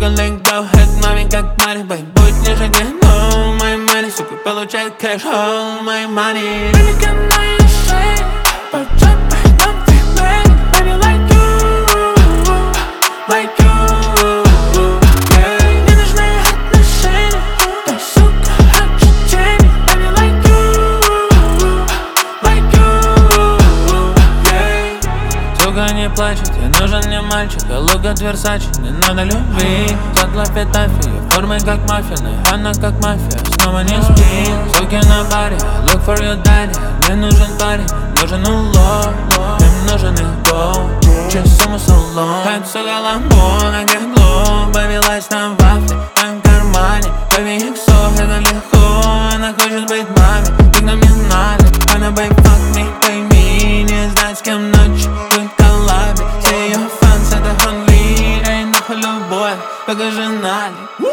let go, head маме как Мари, бэй. Будь ниже, где no, my money, сука, получай кэш, hold my money. Baby, can I say, but drop it, don't be ready, baby, like you, like you. Yeah, не нужны отношения, да, сука, хочу денег, baby, like you, like you. Yeah. Сука, не плачь, тебе нужен не мальчик, а лук от Версачи, не надо любви. Светла петафия, формы как маффины, она как мафия, снова не спи. Суки на баре, look for your daddy. Мне нужен парень, нужен улов, им нужен их гол, через сумму салон. Это сука ламбо на гегло, повелась на вафле, в моем кармане. Baby, их сок, это легко, она хочет быть мамой, ты нам не надо. Она, babe, fuck me, пойми, не знать с кем ночью быть коллабе. Все ее фанс, это only, эй, нахуй любовь, покажи надо.